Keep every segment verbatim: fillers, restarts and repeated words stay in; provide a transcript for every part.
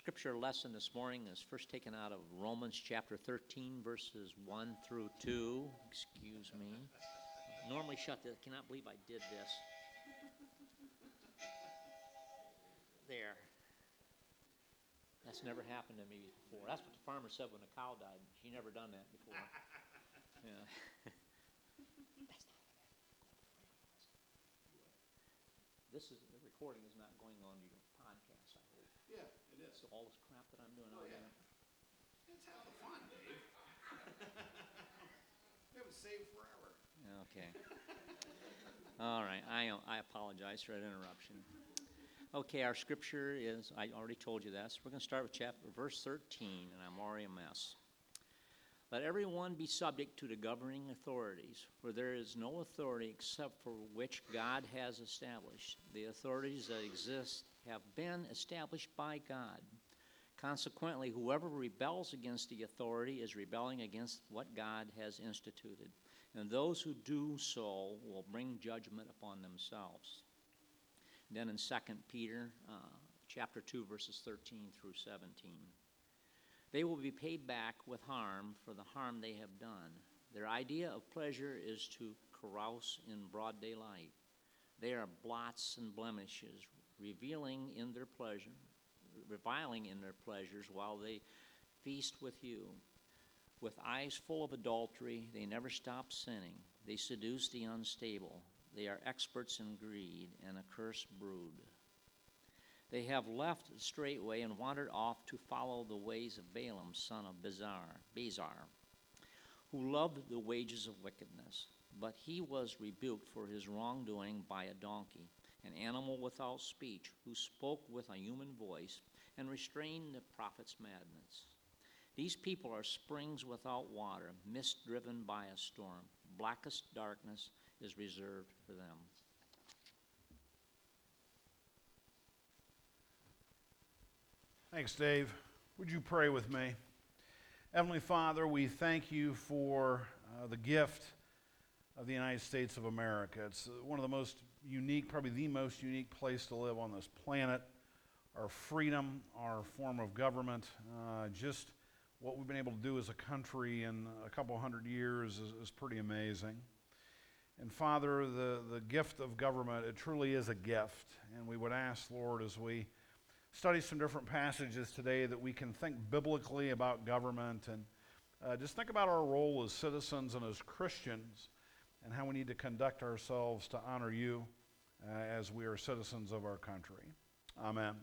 scripture lesson this morning is first taken out of Romans chapter thirteen, verses one through two. Excuse me. Normally shut this. I cannot believe I did this. There. That's never happened to me before. That's what the farmer said when the cow died. She never done that before. Yeah. This is the recording is not going on your podcast, I hope. Yeah, it is. So all this crap that I'm doing Oh, out yeah. there. It's half the fun, Dave. We have it saved forever. Okay. All right. I I apologize for that interruption. Okay, our scripture is, I already told you this. We're going to start with chapter verse thirteen, and I'm already a mess. Let everyone be subject to the governing authorities, for there is no authority except for which God has established. The authorities that exist have been established by God. Consequently, whoever rebels against the authority is rebelling against what God has instituted, and those who do so will bring judgment upon themselves. And then in Second Peter uh, chapter two, verses thirteen through seventeen. They will be paid back with harm for the harm they have done. Their idea of pleasure is to carouse in broad daylight. They are blots and blemishes, revealing in their pleasure, reviling in their pleasures while they feast with you. With eyes full of adultery, they never stop sinning. They seduce the unstable. They are experts in greed and a cursed brood. They have left the straight way and wandered off to follow the ways of Balaam, son of Bezar, Bezar, who loved the wages of wickedness. But he was rebuked for his wrongdoing by a donkey, an animal without speech, who spoke with a human voice and restrained the prophet's madness. These people are springs without water, mist driven by a storm. Blackest darkness is reserved for them. Thanks, Dave. Would you pray with me? Heavenly Father, we thank you for uh, the gift of the United States of America. It's one of the most unique, probably the most unique place to live on this planet. Our freedom, our form of government, uh, just what we've been able to do as a country in a couple hundred years is, is pretty amazing. And Father, the, the gift of government, it truly is a gift. And we would ask, Lord, as we study some different passages today, that we can think biblically about government and uh, just think about our role as citizens and as Christians and how we need to conduct ourselves to honor you uh, as we are citizens of our country. Amen.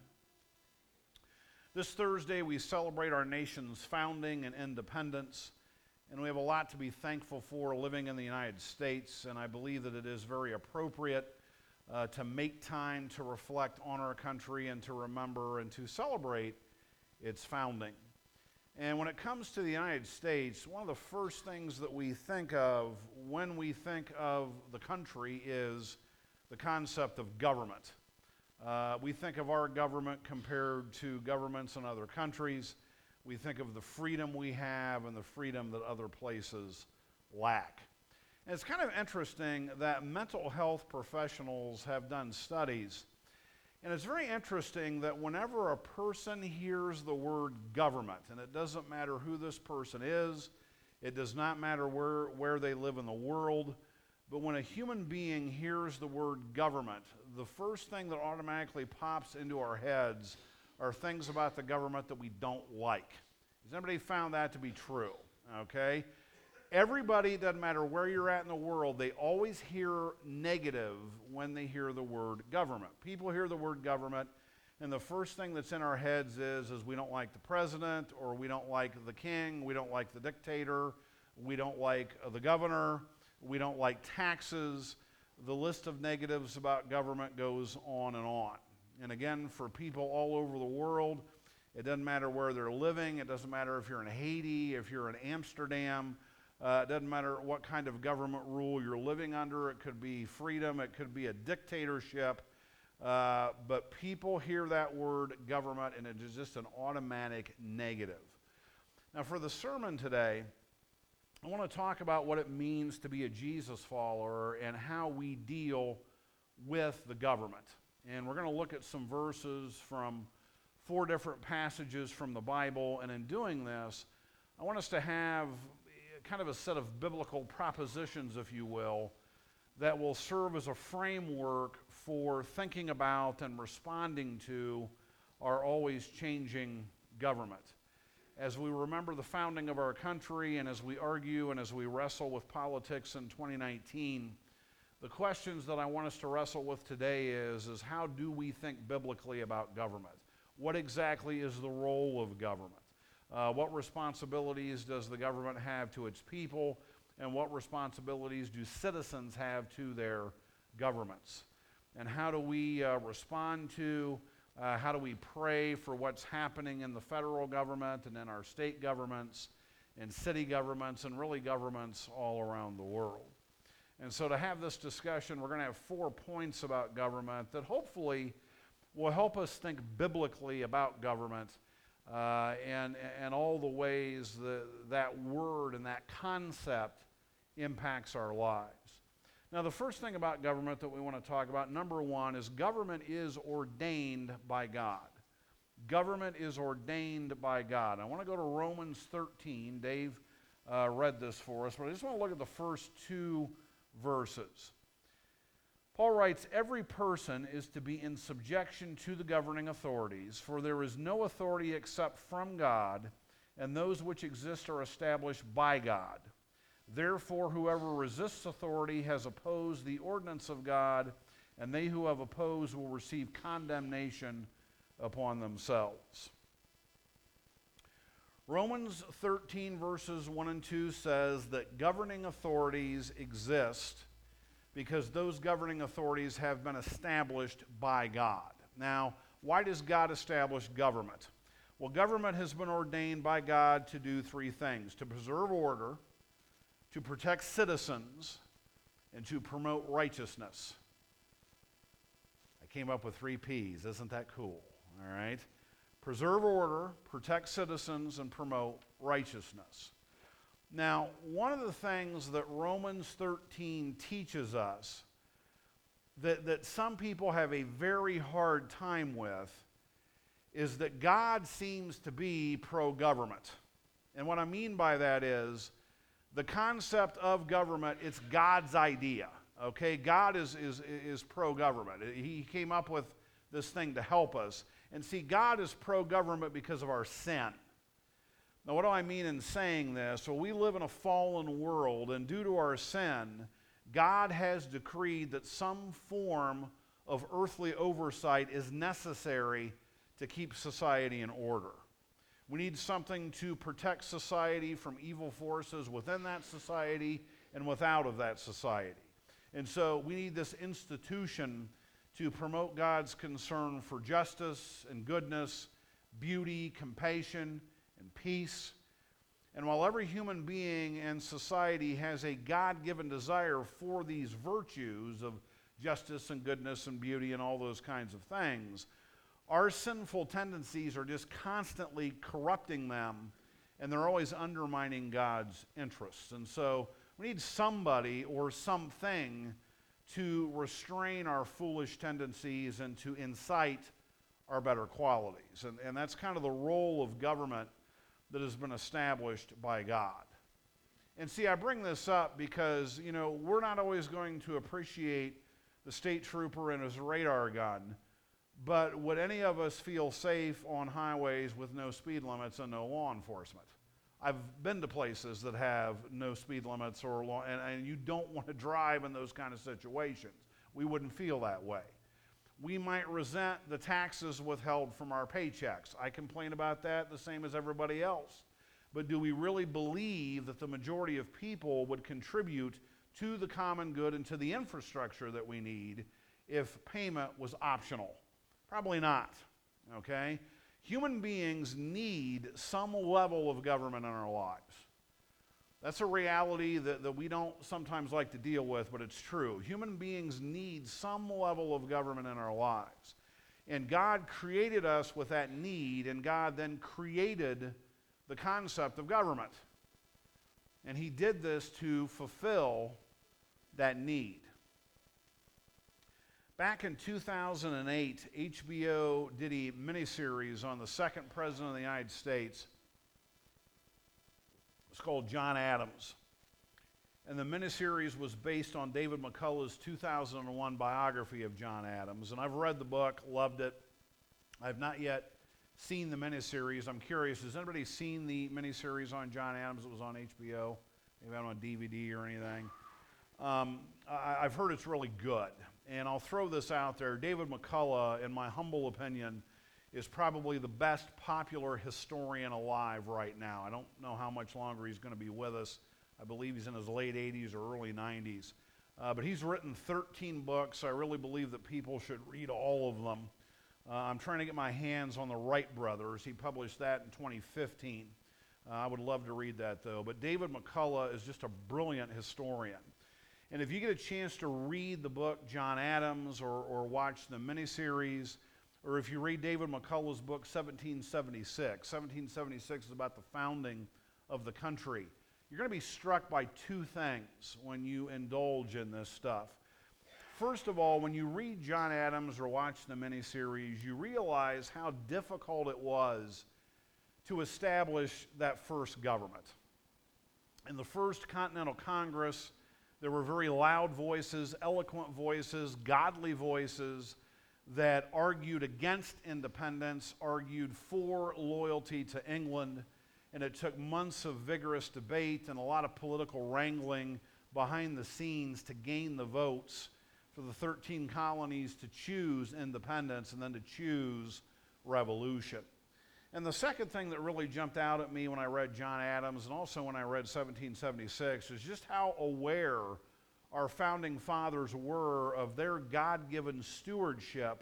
This Thursday we celebrate our nation's founding and independence, and we have a lot to be thankful for living in the United States, and I believe that it is very appropriate Uh, to make time to reflect on our country and to remember and to celebrate its founding. And when it comes to the United States, one of the first things that we think of when we think of the country is the concept of government. Uh, we think of our government compared to governments in other countries. We think of the freedom we have and the freedom that other places lack. And it's kind of interesting that mental health professionals have done studies, and it's very interesting that whenever a person hears the word government, and it doesn't matter who this person is, it does not matter where, where they live in the world, but when a human being hears the word government, the first thing that automatically pops into our heads are things about the government that we don't like. Has anybody found that to be true? Okay? Everybody, doesn't matter where you're at in the world, they always hear negative when they hear the word government. People hear the word government, and the first thing that's in our heads is, is we don't like the president, or we don't like the king, we don't like the dictator, we don't like uh, the governor, we don't like taxes. The list of negatives about government goes on and on. And again, for people all over the world, it doesn't matter where they're living, it doesn't matter if you're in Haiti, if you're in Amsterdam, Uh, it doesn't matter what kind of government rule you're living under. It could be freedom. It could be a dictatorship. Uh, but people hear that word government, and it is just an automatic negative. Now, for the sermon today, I want to talk about what it means to be a Jesus follower and how we deal with the government. And we're going to look at some verses from four different passages from the Bible, and in doing this, I want us to have kind of a set of biblical propositions, if you will, that will serve as a framework for thinking about and responding to our always changing government. As we remember the founding of our country, and as we argue and as we wrestle with politics in twenty nineteen, the questions that I want us to wrestle with today is, is how do we think biblically about government? What exactly is the role of government? Uh, what responsibilities does the government have to its people? And what responsibilities do citizens have to their governments? And how do we uh, respond to, uh, how do we pray for what's happening in the federal government and in our state governments and city governments and really governments all around the world? And so to have this discussion, we're going to have four points about government that hopefully will help us think biblically about government uh, and, and all the ways that that word and that concept impacts our lives. Now, the first thing about government that we want to talk about, number one, is government is ordained by God. Government is ordained by God. I want to go to Romans thirteen. Dave uh, read this for us, but I just want to look at the first two verses. Paul writes, "Every person is to be in subjection to the governing authorities, for there is no authority except from God, and those which exist are established by God. Therefore, whoever resists authority has opposed the ordinance of God, and they who have opposed will receive condemnation upon themselves." Romans thirteen verses one and two says that governing authorities exist because those governing authorities have been established by God. Now, why does God establish government? Well, government has been ordained by God to do three things: to preserve order, to protect citizens, and to promote righteousness. I came up with three P's. Isn't that cool? All right. Preserve order, protect citizens, and promote righteousness. Now, one of the things that Romans thirteen teaches us that, that some people have a very hard time with is that God seems to be pro-government. And what I mean by that is the concept of government, it's God's idea. Okay, God is, is, is pro-government. He came up with this thing to help us. And see, God is pro-government because of our sin. Now, what do I mean in saying this? Well, we live in a fallen world, and due to our sin, God has decreed that some form of earthly oversight is necessary to keep society in order. We need something to protect society from evil forces within that society and without of that society. And so we need this institution to promote God's concern for justice and goodness, beauty, compassion, and peace. And while every human being and society has a God-given desire for these virtues of justice and goodness and beauty and all those kinds of things, our sinful tendencies are just constantly corrupting them, and they're always undermining God's interests. And so we need somebody or something to restrain our foolish tendencies and to incite our better qualities. And, and that's kind of the role of government that has been established by God. And see, I bring this up because, you know, we're not always going to appreciate the state trooper and his radar gun, but would any of us feel safe on highways with no speed limits and no law enforcement? I've been to places that have no speed limits or law, and, and you don't want to drive in those kind of situations. We wouldn't feel that way. We might resent the taxes withheld from our paychecks. I complain about that the same as everybody else. But do we really believe that the majority of people would contribute to the common good and to the infrastructure that we need if payment was optional? Probably not, okay? Human beings need some level of government in our lives. That's a reality that, that we don't sometimes like to deal with, but it's true. Human beings need some level of government in our lives. And God created us with that need, and God then created the concept of government. And He did this to fulfill that need. Back in two thousand eight, H B O did a miniseries on the second president of the United States. It's called John Adams. And the miniseries was based on David McCullough's two thousand one biography of John Adams. And I've read the book, loved it. I've not yet seen the miniseries. I'm curious, has anybody seen the miniseries on John Adams that was on H B O? Maybe on D V D or anything. Um, I, I've heard it's really good. And I'll throw this out there. David McCullough, in my humble opinion, is probably the best popular historian alive right now. I don't know how much longer he's going to be with us. I believe he's in his late eighties or early nineties. Uh, but he's written thirteen books. I really believe that people should read all of them. Uh, I'm trying to get my hands on the Wright brothers. He published that in twenty fifteen. Uh, I would love to read that, though. But David McCullough is just a brilliant historian. And if you get a chance to read the book John Adams or, or watch the miniseries, or if you read David McCullough's book seventeen seventy-six, seventeen seventy-six is about the founding of the country. You're going to be struck by two things when you indulge in this stuff. First of all, when you read John Adams or watch the miniseries, you realize how difficult it was to establish that first government. In the first Continental Congress, there were very loud voices, eloquent voices, godly voices that argued against independence, argued for loyalty to England, and it took months of vigorous debate and a lot of political wrangling behind the scenes to gain the votes for the thirteen colonies to choose independence and then to choose revolution. And the second thing that really jumped out at me when I read John Adams and also when I read seventeen seventy-six is just how aware our founding fathers were of their God-given stewardship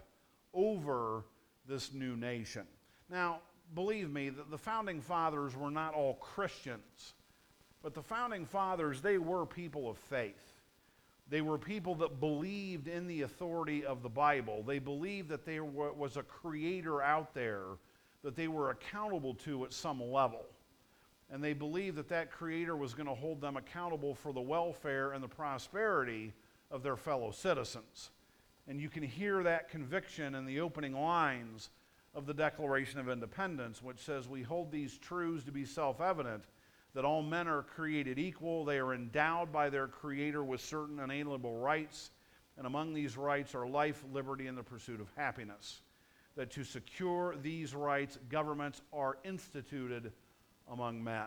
over this new nation. Now, believe me, the, the founding fathers were not all Christians, but the founding fathers, they were people of faith. They were people that believed in the authority of the Bible. They believed that there was a creator out there that they were accountable to at some level. And they believed that that creator was going to hold them accountable for the welfare and the prosperity of their fellow citizens. And you can hear that conviction in the opening lines of the Declaration of Independence, which says, "We hold these truths to be self-evident, that all men are created equal, they are endowed by their creator with certain inalienable rights, and among these rights are life, liberty, and the pursuit of happiness. That to secure these rights, governments are instituted among men."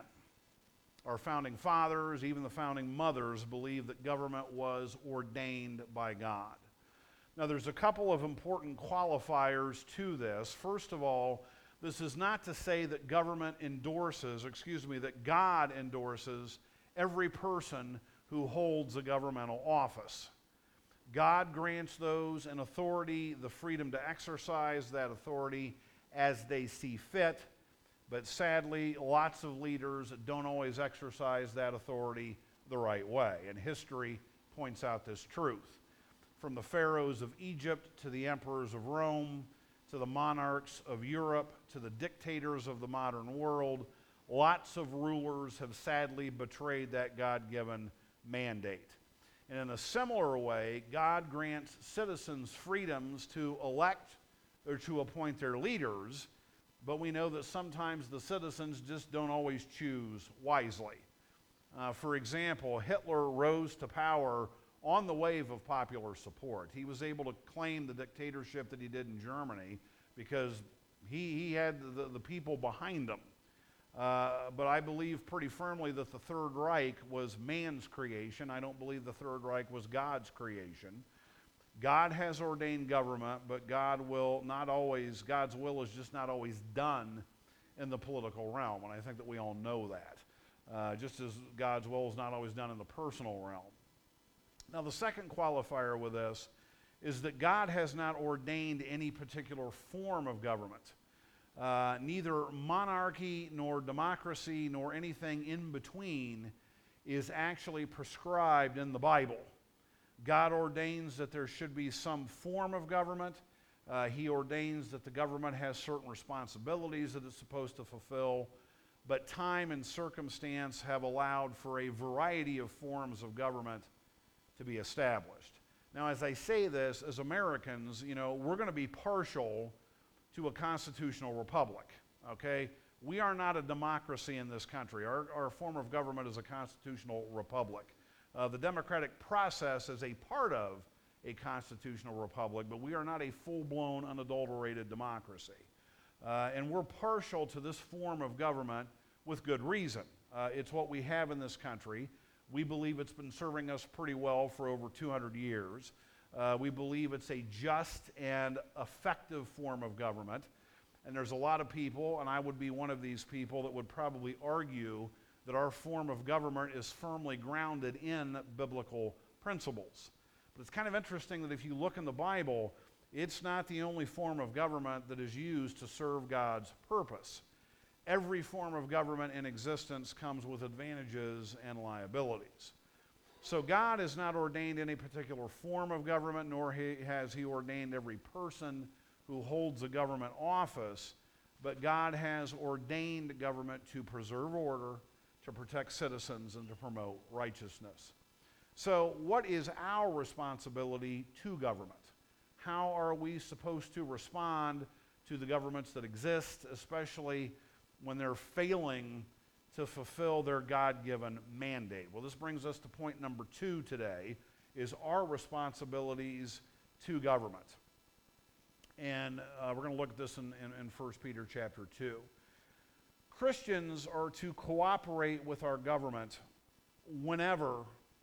Our founding fathers, even the founding mothers, believed that government was ordained by God. Now, there's a couple of important qualifiers to this. First of all, this is not to say that government endorses, excuse me, that God endorses every person who holds a governmental office. God grants those in authority the freedom to exercise that authority as they see fit, but sadly, lots of leaders don't always exercise that authority the right way, and history points out this truth. From the pharaohs of Egypt to the emperors of Rome, to the monarchs of Europe, to the dictators of the modern world, lots of rulers have sadly betrayed that God-given mandate. And in a similar way, God grants citizens freedoms to elect or to appoint their leaders, but we know that sometimes the citizens just don't always choose wisely. Uh, for example, Hitler rose to power on the wave of popular support. He was able to claim the dictatorship that he did in Germany because he, he had the, the people behind him. Uh, but I believe pretty firmly that the Third Reich was man's creation. I don't believe the Third Reich was God's creation. God has ordained government, but God will not always, God's will is just not always done in the political realm, and I think that we all know that. Uh, just as God's will is not always done in the personal realm. Now, the second qualifier with this is that God has not ordained any particular form of government. Uh, neither monarchy nor democracy nor anything in between is actually prescribed in the Bible. God ordains that there should be some form of government. Uh, he ordains that the government has certain responsibilities that it's supposed to fulfill. But time and circumstance have allowed for a variety of forms of government to be established. Now, as I say this, as Americans, you know, we're going to be partial to a constitutional republic, okay? We are not a democracy in this country. Our, our form of government is a constitutional republic. Uh, the democratic process is a part of a constitutional republic, but we are not a full-blown, unadulterated democracy. Uh, and we're partial to this form of government with good reason. Uh, it's what we have in this country. We believe it's been serving us pretty well for over two hundred years. Uh, we believe it's a just and effective form of government. And there's a lot of people, and I would be one of these people, that would probably argue that our form of government is firmly grounded in biblical principles. But it's kind of interesting that if you look in the Bible, it's not the only form of government that is used to serve God's purpose. Every form of government in existence comes with advantages and liabilities. So God has not ordained any particular form of government, nor he, has he ordained every person who holds a government office, but God has ordained government to preserve order, to protect citizens, and to promote righteousness. So what is our responsibility to government? How are we supposed to respond to the governments that exist, especially when they're failing to fulfill their God-given mandate? Well, this brings us to point number two today, is our responsibilities to government. And uh, we're going to look at this in, in, in First Peter chapter two. Christians are to cooperate with our government whenever,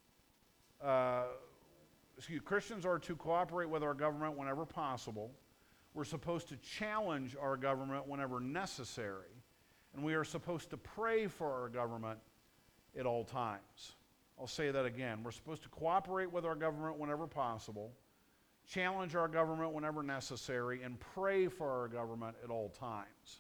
uh, excuse Christians are to cooperate with our government whenever possible. We're supposed to challenge our government whenever necessary. And we are supposed to pray for our government at all times. I'll say that again. We're supposed to cooperate with our government whenever possible, challenge our government whenever necessary, and pray for our government at all times.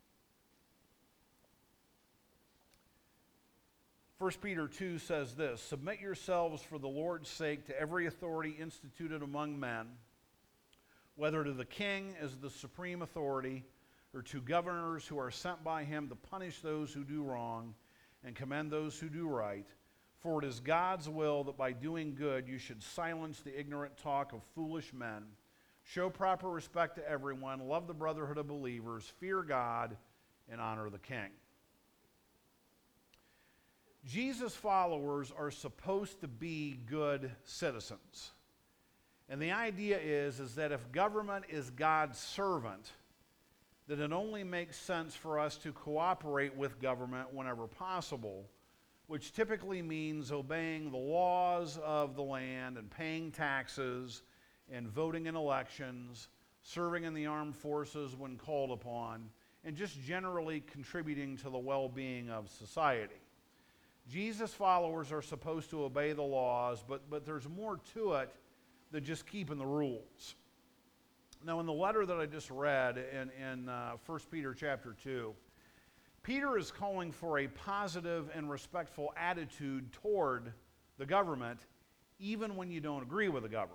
First Peter two says this, "Submit yourselves for the Lord's sake to every authority instituted among men, whether to the king as the supreme authority, or to governors who are sent by him to punish those who do wrong and commend those who do right. For it is God's will that by doing good you should silence the ignorant talk of foolish men, show proper respect to everyone, love the brotherhood of believers, fear God, and honor the king." Jesus' followers are supposed to be good citizens. And the idea is, is that if government is God's servant, that it only makes sense for us to cooperate with government whenever possible, which typically means obeying the laws of the land and paying taxes and voting in elections, serving in the armed forces when called upon, and just generally contributing to the well-being of society. Jesus' followers are supposed to obey the laws, but, but there's more to it than just keeping the rules. Now, in the letter that I just read in, in uh, First Peter chapter two, Peter is calling for a positive and respectful attitude toward the government, even when you don't agree with the government.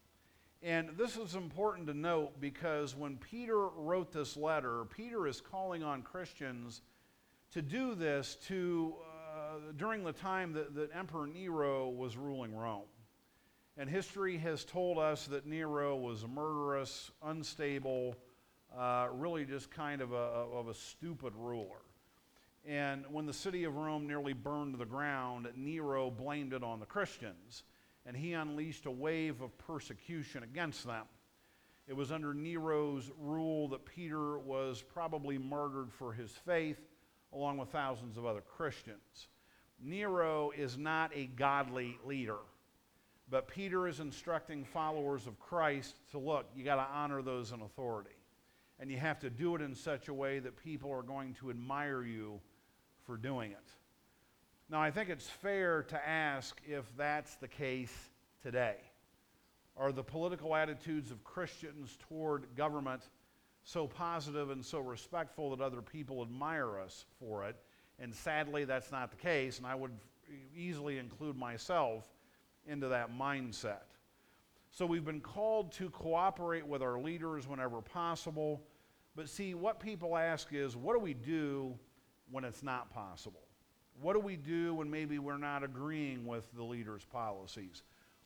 And this is important to note because when Peter wrote this letter, Peter is calling on Christians to do this to, uh, during the time that, that Emperor Nero was ruling Rome. And history has told us that Nero was murderous, unstable, uh, really just kind of a, of a stupid ruler. And when the city of Rome nearly burned to the ground, Nero blamed it on the Christians, and he unleashed a wave of persecution against them. It was under Nero's rule that Peter was probably martyred for his faith, along with thousands of other Christians. Nero is not a godly leader. But Peter is instructing followers of Christ to look, you got to honor those in authority. And you have to do it in such a way that people are going to admire you for doing it. Now, I think it's fair to ask if that's the case today. Are the political attitudes of Christians toward government so positive and so respectful that other people admire us for it? And sadly, that's not the case, and I would easily include myself into that mindset. So we've been called to cooperate with our leaders whenever possible. But see, what people ask is, what do we do when it's not possible? What do we do when maybe we're not agreeing with the leaders' policies?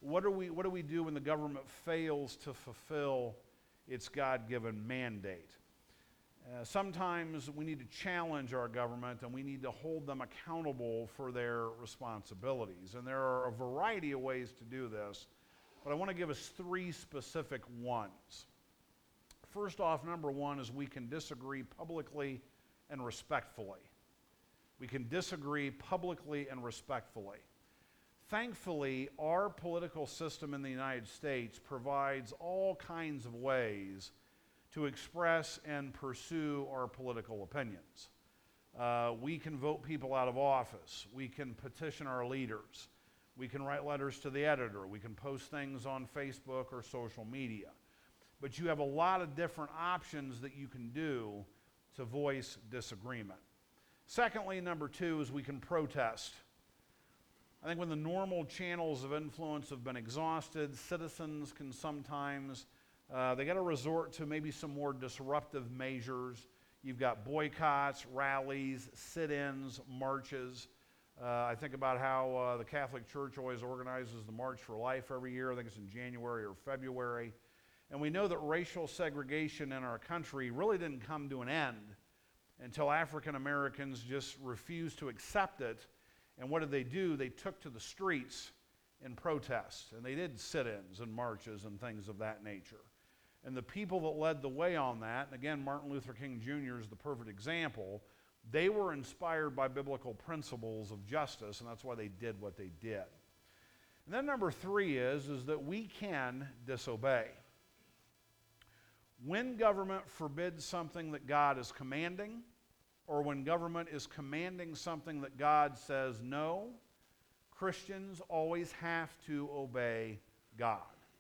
what do we, what do we do when the government fails to fulfill its God-given mandate? Uh, sometimes we need to challenge our government and we need to hold them accountable for their responsibilities. And there are a variety of ways to do this, but I want to give us three specific ones. First off, number one is we can disagree publicly and respectfully. We can disagree publicly and respectfully. Thankfully, our political system in the United States provides all kinds of ways to express and pursue our political opinions. Uh, we can vote people out of office. We can petition our leaders. We can write letters to the editor. We can post things on Facebook or social media. But you have a lot of different options that you can do to voice disagreement. Secondly, number two is we can protest. I think when the normal channels of influence have been exhausted, citizens can sometimes, uh, they got to resort to maybe some more disruptive measures. You've got boycotts, rallies, sit-ins, marches. Uh, I think about how uh, the Catholic Church always organizes the March for Life every year. I think it's in January or February. And we know that racial segregation in our country really didn't come to an end until African Americans just refused to accept it. And what did they do? They took to the streets in protest. And they did sit-ins and marches and things of that nature. And the people that led the way on that, and again, Martin Luther King Junior is the perfect example, they were inspired by biblical principles of justice, and that's why they did what they did. And then number three is, is that we can disobey. When government forbids something that God is commanding, or when government is commanding something that God says no, Christians always have to obey God.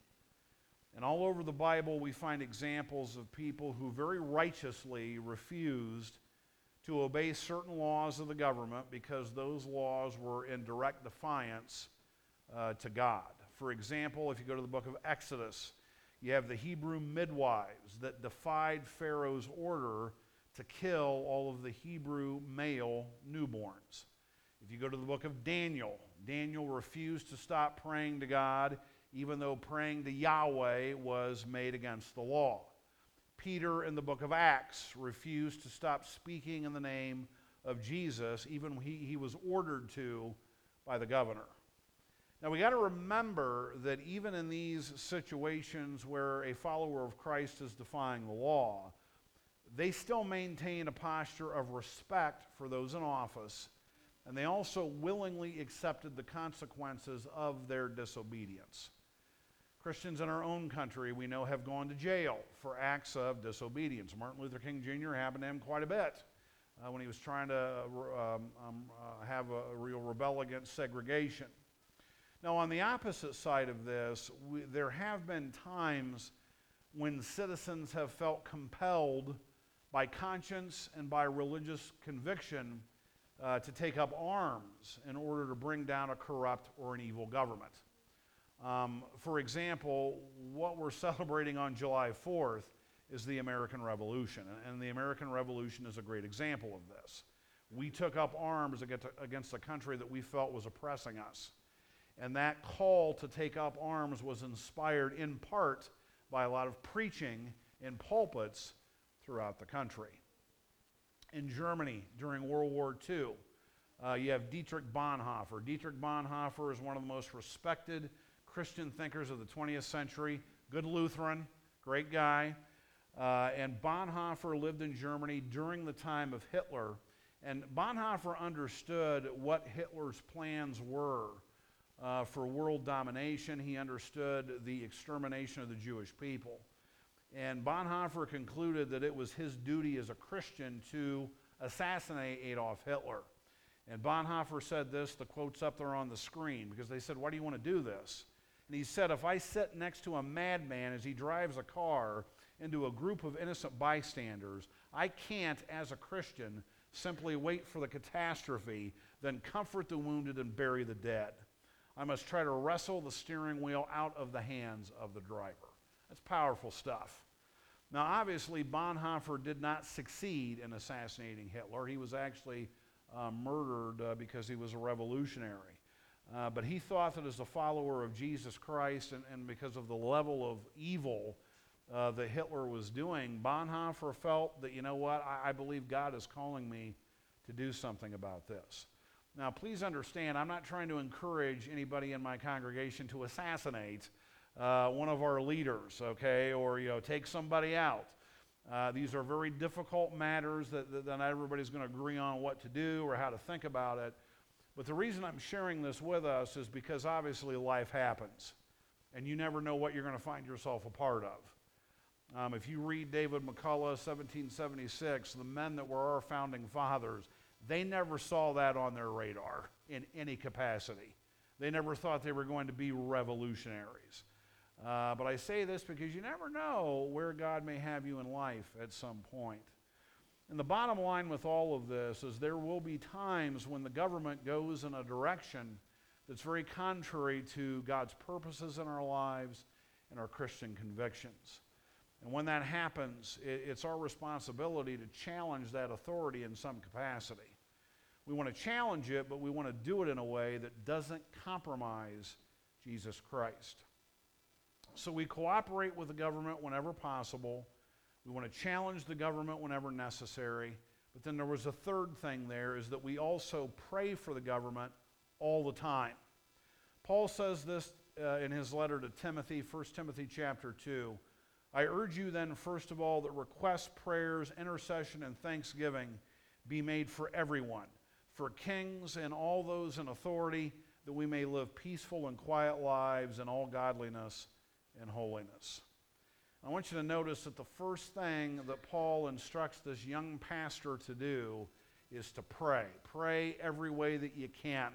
And all over the Bible we find examples of people who very righteously refused to obey certain laws of the government because those laws were in direct defiance uh, to God. For example, if you go to the book of Exodus, you have the Hebrew midwives that defied Pharaoh's order to kill all of the Hebrew male newborns. If you go to the book of Daniel, Daniel refused to stop praying to God even though praying to Yahweh was made against the law. Peter in the book of Acts refused to stop speaking in the name of Jesus even when he, he was ordered to by the governor. Now we got to remember that even in these situations where a follower of Christ is defying the law, they still maintain a posture of respect for those in office, and they also willingly accepted the consequences of their disobedience. Christians in our own country, we know, have gone to jail for acts of disobedience. Martin Luther King Junior happened to him quite a bit uh, when he was trying to uh, um, um, uh, have a, a real rebel against segregation. Now, on the opposite side of this, we, there have been times when citizens have felt compelled by conscience and by religious conviction uh, to take up arms in order to bring down a corrupt or an evil government. Um, for example, what we're celebrating on July fourth is the American Revolution, and the American Revolution is a great example of this. We took up arms against a country that we felt was oppressing us, and that call to take up arms was inspired in part by a lot of preaching in pulpits throughout the country. In Germany, during World War Two, uh, you have Dietrich Bonhoeffer. Dietrich Bonhoeffer is one of the most respected Christian thinkers of the twentieth century, good Lutheran, great guy. Uh, and Bonhoeffer lived in Germany during the time of Hitler. And Bonhoeffer understood what Hitler's plans were uh, for world domination. He understood the extermination of the Jewish people. And Bonhoeffer concluded that it was his duty as a Christian to assassinate Adolf Hitler. And Bonhoeffer said this, the quote's up there on the screen, because they said, why do you want to do this? And he said, if I sit next to a madman as he drives a car into a group of innocent bystanders, I can't, as a Christian, simply wait for the catastrophe, then comfort the wounded and bury the dead. I must try to wrestle the steering wheel out of the hands of the driver. That's powerful stuff. Now, obviously, Bonhoeffer did not succeed in assassinating Hitler. He was actually uh, murdered uh, because he was a revolutionary. Uh, but he thought that as a follower of Jesus Christ, and, and because of the level of evil uh, that Hitler was doing, Bonhoeffer felt that, you know what, I, I believe God is calling me to do something about this. Now, please understand, I'm not trying to encourage anybody in my congregation to assassinate uh, one of our leaders, okay, or, you know, take somebody out. Uh, these are very difficult matters that, that, that not everybody's going to agree on what to do or how to think about it. But the reason I'm sharing this with us is because obviously life happens, and you never know what you're going to find yourself a part of. Um, if you read David McCullough, seventeen seventy-six, the men that were our founding fathers, they never saw that on their radar in any capacity. They never thought they were going to be revolutionaries. Uh, but I say this because you never know where God may have you in life at some point. And the bottom line with all of this is there will be times when the government goes in a direction that's very contrary to God's purposes in our lives and our Christian convictions. And when that happens, it, it's our responsibility to challenge that authority in some capacity. We want to challenge it, but we want to do it in a way that doesn't compromise Jesus Christ. So we cooperate with the government whenever possible. We want to challenge the government whenever necessary. But then there was a third thing there, is that we also pray for the government all the time. Paul says this uh, in his letter to Timothy, First Timothy chapter two. I urge you then, first of all, that requests, prayers, intercession, and thanksgiving be made for everyone, for kings and all those in authority, that we may live peaceful and quiet lives in all godliness and holiness. I want you to notice that the first thing that Paul instructs this young pastor to do is to pray. Pray every way that you can.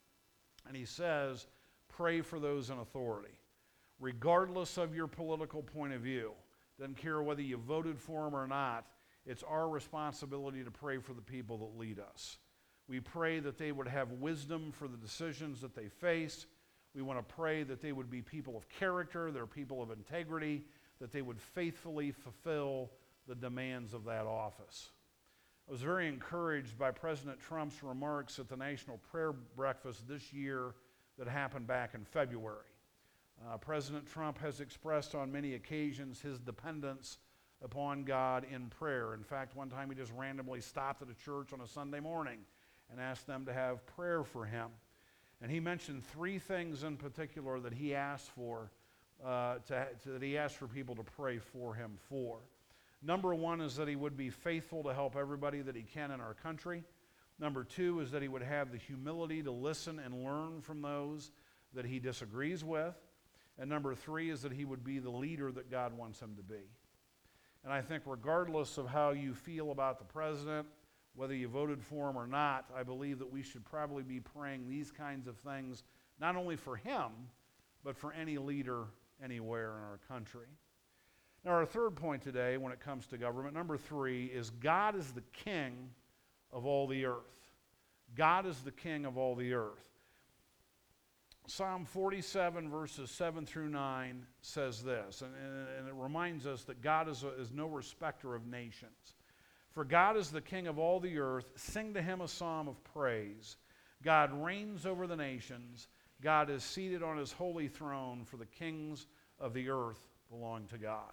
And he says, pray for those in authority. Regardless of your political point of view, doesn't care whether you voted for them or not, it's our responsibility to pray for the people that lead us. We pray that they would have wisdom for the decisions that they face. We want to pray that they would be people of character, they're people of integrity, that they would faithfully fulfill the demands of that office. I was very encouraged by President Trump's remarks at the National Prayer Breakfast this year that happened back in February. Uh, President Trump has expressed on many occasions his dependence upon God in prayer. In fact, one time he just randomly stopped at a church on a Sunday morning and asked them to have prayer for him. And he mentioned three things in particular that he asked for, uh, to, to, that he asked for people to pray for him for. Number one is that he would be faithful to help everybody that he can in our country. Number two is that he would have the humility to listen and learn from those that he disagrees with. And number three is that he would be the leader that God wants him to be. And I think regardless of how you feel about the president, whether you voted for him or not, I believe that we should probably be praying these kinds of things, not only for him, but for any leader anywhere in our country. Now, our third point today when it comes to government, number three, is God is the king of all the earth. God is the king of all the earth. Psalm forty-seven, verses seven through nine says this, and, and it reminds us that God is, a, is no respecter of nations. For God is the king of all the earth. Sing to him a psalm of praise. God reigns over the nations. God is seated on his holy throne, for the kings of the earth belong to God.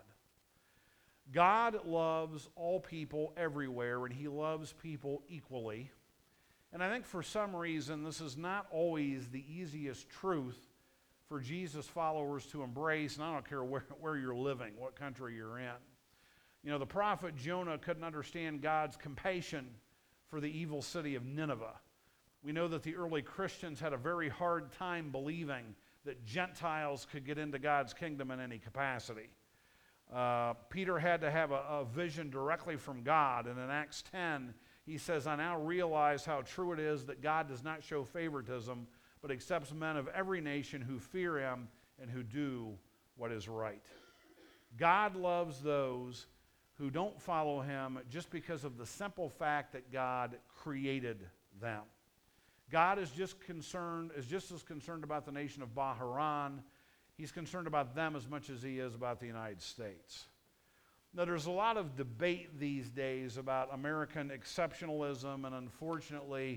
God loves all people everywhere, and he loves people equally. And I think for some reason, this is not always the easiest truth for Jesus followers to embrace, and I don't care where, where you're living, what country you're in. You know, the prophet Jonah couldn't understand God's compassion for the evil city of Nineveh. We know that the early Christians had a very hard time believing that Gentiles could get into God's kingdom in any capacity. Uh, Peter had to have a, a vision directly from God, and in Acts ten, he says, I now realize how true it is that God does not show favoritism, but accepts men of every nation who fear him and who do what is right. God loves those who don't follow him just because of the simple fact that God created them. God is just concerned, is just as concerned about the nation of Bahrain. He's concerned about them as much as he is about the United States. Now, there's a lot of debate these days about American exceptionalism, and unfortunately,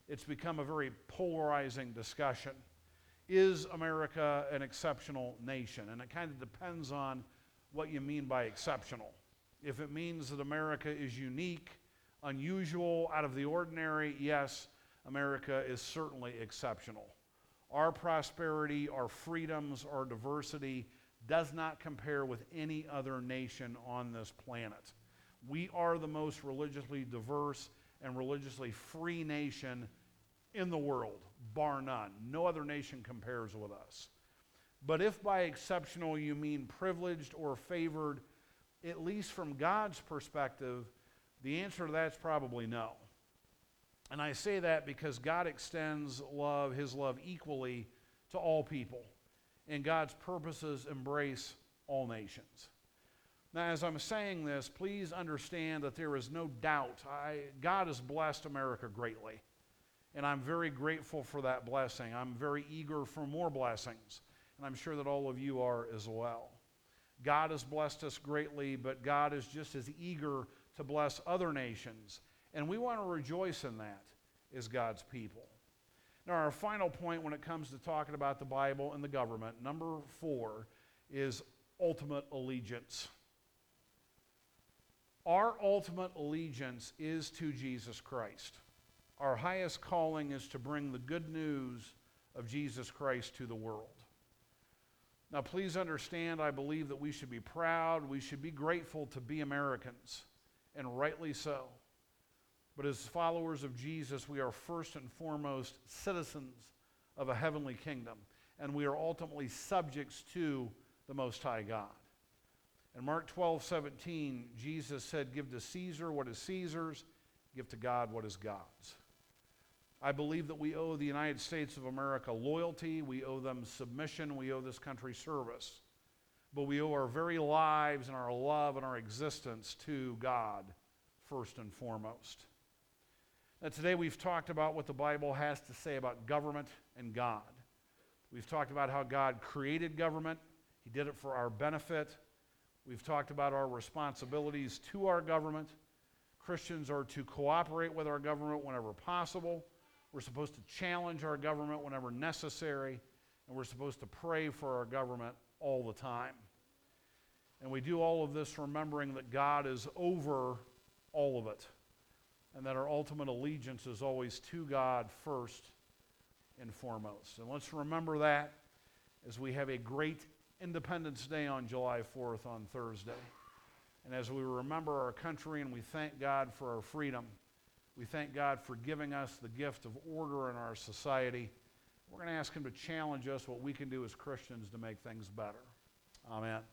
it's become a very polarizing discussion. Is America an exceptional nation? And it kind of depends on what you mean by exceptional. If it means that America is unique, unusual, out of the ordinary, yes, America is certainly exceptional. Our prosperity, our freedoms, our diversity does not compare with any other nation on this planet. We are the most religiously diverse and religiously free nation in the world, bar none. No other nation compares with us. But if by exceptional you mean privileged or favored, at least from God's perspective, the answer to that is probably no. And I say that because God extends love, his love equally to all people. And God's purposes embrace all nations. Now, as I'm saying this, please understand that there is no doubt I, God has blessed America greatly. And I'm very grateful for that blessing. I'm very eager for more blessings. And I'm sure that all of you are as well. God has blessed us greatly, but God is just as eager to bless other nations. And we want to rejoice in that as God's people. Now, our final point when it comes to talking about the Bible and the government, number four, is ultimate allegiance. Our ultimate allegiance is to Jesus Christ. Our highest calling is to bring the good news of Jesus Christ to the world. Now, please understand, I believe that we should be proud, we should be grateful to be Americans, and rightly so. But as followers of Jesus, we are first and foremost citizens of a heavenly kingdom, and we are ultimately subjects to the Most High God. In Mark twelve seventeen, Jesus said, "Give to Caesar what is Caesar's, give to God what is God's." I believe that we owe the United States of America loyalty, we owe them submission, we owe this country service. But we owe our very lives and our love and our existence to God first and foremost. Now, today we've talked about what the Bible has to say about government and God. We've talked about how God created government. He did it for our benefit. We've talked about our responsibilities to our government. Christians are to cooperate with our government whenever possible. We're supposed to challenge our government whenever necessary. And we're supposed to pray for our government all the time. And we do all of this remembering that God is over all of it. And that our ultimate allegiance is always to God first and foremost. And let's remember that as we have a great Independence Day on July fourth on Thursday. And as we remember our country and we thank God for our freedom, we thank God for giving us the gift of order in our society. We're going to ask him to challenge us what we can do as Christians to make things better. Amen.